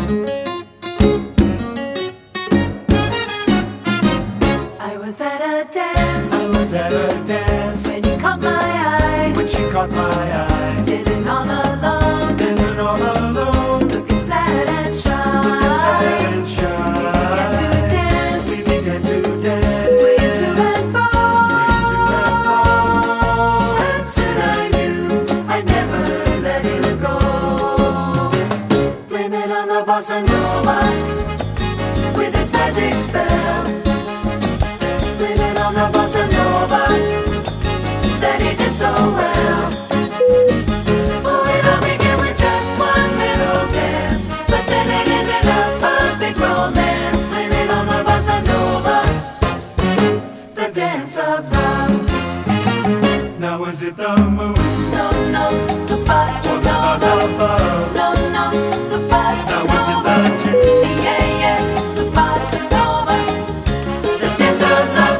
I was at a dance. I was at a dance When you caught my eye. when she caught my eye. Standing all alone. Standing all alone, Looking sad and shy. looking sad and shy. Began to dance. We began to dance, Swaying to and fro. swaying to and fro. And soon I knew I'd never let it go. Blame it on the bossa nova with its magic spell. Blame it on the bossa nova that he did so well. Oh, it all began with just one little dance, but then it ended up a big romance. Blame it on the bossa nova, the dance of love. Now was it the moon No, no, the bossa or the stars nova. above? No, no, the bossa Now was it nova. the tune Yeah, yeah, the bossa nova, the dance of love.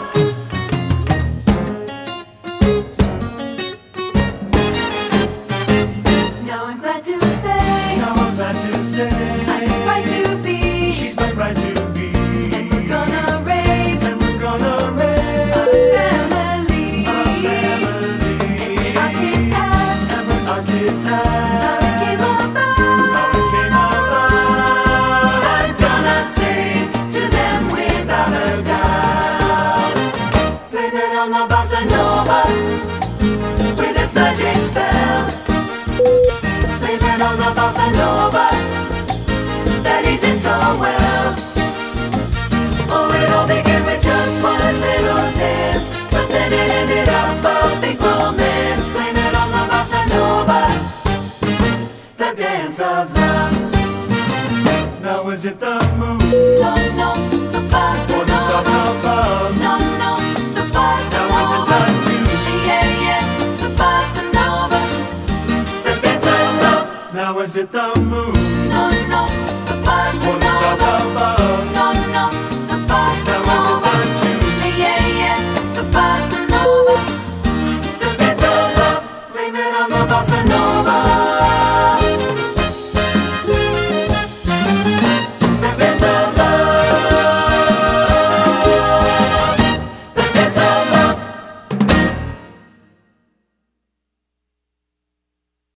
Now I'm glad to say Now I'm glad to say I'm bright to be, she's my bride to be. and we're gonna raise And we're gonna raise a family. a family. And our kids ask And when our kids how have it came how about. it came about, I'm gonna sing to them without a doubt. Blame it on the bossa nova with its magic spell. Blame it on the bossa nova that he did so well. Oh, it all began with just one little dance, but then it ended up a big romance. Blame it on the bossa nova, the dance of love. now was it the moon No, no, the bossa or the stars nova. above? No, no, the bossa Now was it nova. the tune Yeah, yeah, the bossa nova, the dance of love. Now was it the moon No, no, the bossa or the stars nova. above?